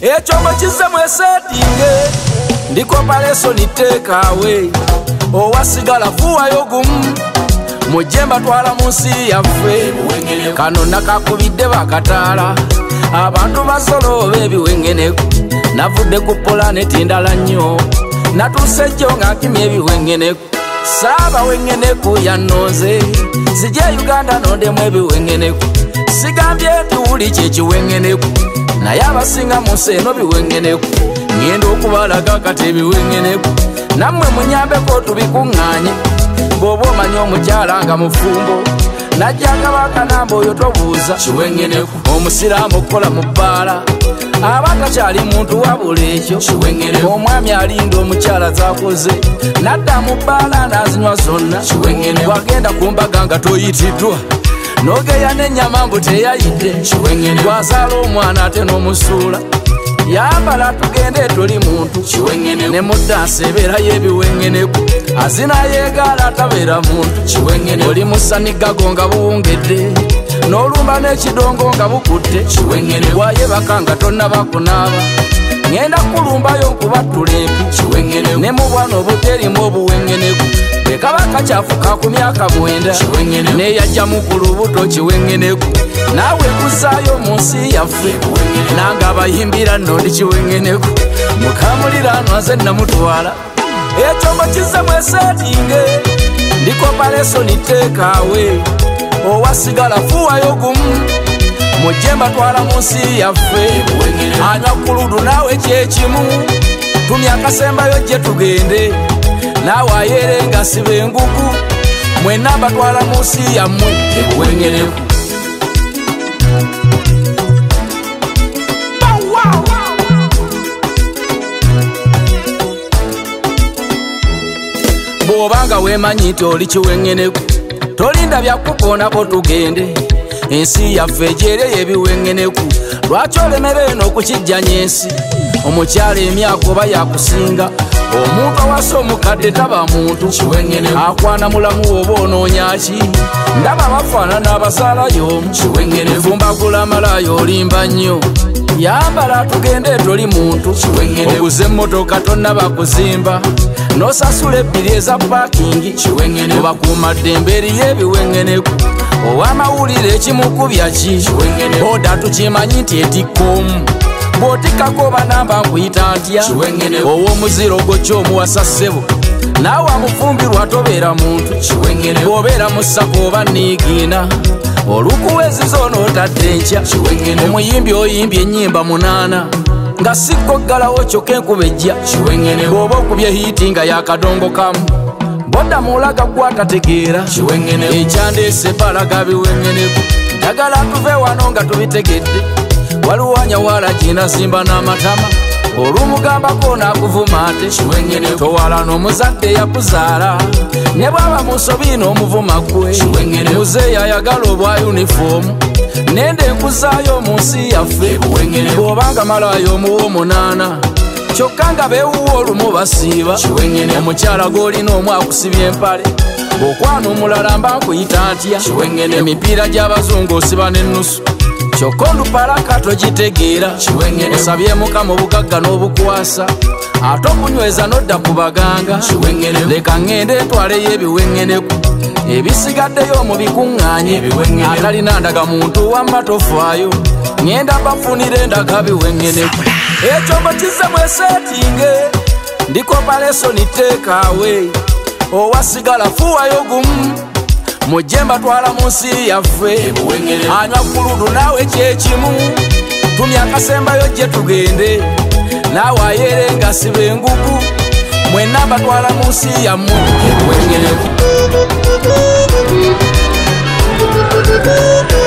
Echombo chize mwesetinge ndiko paleso nitekawe owasigala fuwa yogumu mujemba twala munsi yaffe kano nakakubidde bakataala abantu basolo bebiwengeneku navudde ku planeti ndala nnyo natuse jjo nga nkimye ebiwengeneku saaba wengeneku yannoze sije Uganda nondemu ebiwengeneku sigambye nti wuli kyekiwengeneku naye abasinga munsi eno biwengeneku ngenda okubalaga kati ebiwengeneku nammwe munyambeko tubikuŋŋaanye bw'oba omanyi omukyala nga mufumbo najjanga bakanamba oyo tobuuza kiwengeneku omusiraamu okukola mu bbaala aba takyali muntu wabula ekyo omwami alinda omukyala zakoze nadda mu bbaala n'azinywa zonna wagenda ku mbaga nga toyitiddwa nogeya n'ennyama mbu teyayidde twazaala omwana ate n'omusuula yambala tugende tuli muntu ne muddansi ebeerayo ebiwengeneku azina yeegaala atabeera muntu oli musanigago nga buwungedde n'olumba n'ekidongo nga bukutte wayebaka nga tonnaba kunaaba ngenda kulumbayo nkubattula empi ne mu bwana obuterimu obuwengeneku ekabaka kyafuka ku myaka 9 neyajjamu ku lubuto kiwengeneku naawe kusaayo mu nsi yaffe nange abayimbira nno ndi kiwengeneku mukamuliraano aze namutwala ekyombo kize mwesetinge ndiko paleso nitekawe owasigala fuwayo gumu mujemba twala mu nsi yaffe anywa kuludu naawe kyekimu tumya akasembayo gye tugende naawe ayerenga siba engugu mwenna batwala mu nsi yammwe ebuwengeneku bw'obanga weemanyi nti oli kiwengeneku tolinda byakukoonako tugende ensi yaffe ejeereyo ebiwengeneku lwaki olemera eno okukijjanya ensi omukyala emyaka oba yakusinga omuntu awasa omukadde taba muntu akwana mulamu oba onoonyaki ndaba bafaanana abasaalayo omu vumbagula malayo olimba nnyo yambala tugende toli muntu oguze emmotoka tonnaba kuzimba nosasula ebbiri eza paakingi obakuumaddembe eriyo ebiwengeneku ow'amawulire ekimukubya ki oda tukimanyi nti etikkomu bw'otikkako banamba nkuyita ntya ow'omuziro gwo kyomuwasa ssebo naawe amufumbirwa tobeera muntu bw'obeera mu ssako oba niigiina olukuweziza onootadde enkya omuyimbi oyimbye ennyimba 8 nga sikko ggalawo kyokka enkuba ejja bw'oba okubye hiiti nga yakadongo kamu bodda muulaga gwatategeera ekyandeese balaga biwengeneku njagala tuve wano nga tubitegedde waluwanya wala gina simba n'amatama olumugambako n'akuvuma ate towala n'omuzadde yakuzaala ne bwaba mu nsobi n'omuvuma gwe muzeeyi ayagala obwa yunifoomu nende nkuzaayo mu nsi yaffe bw'obanga malayo omuwa 8 kyokka nga beewuwa olumu basiiba omukyala gw'olina omu akusibya empale okwana omulala mba nkuyita ntya emipiira gy'abazungu osiba n'ennusu kyokka ondupalaka togitegeera osabye mukama obugagga n'obukwasa ate okunyweza n'odda ku baganga leka ŋŋende ntwaleyo ebiwengeneku ebisigaddeyo mu bikuŋŋaanye atalina ndaga muntu wamma tofaayo ŋŋenda bafunira endaga biwengeneku ekyombo kize mwesetinge ndiko paleso nitekawe owasigala fuwayo gumu mujemba twala mu nsi yaffe anywa kuludu naawe kyekimu tumya akasembayo gye tugende naawe ayerenga siba engugu mwenna batwala mu nsi yammwe ebiwengeneku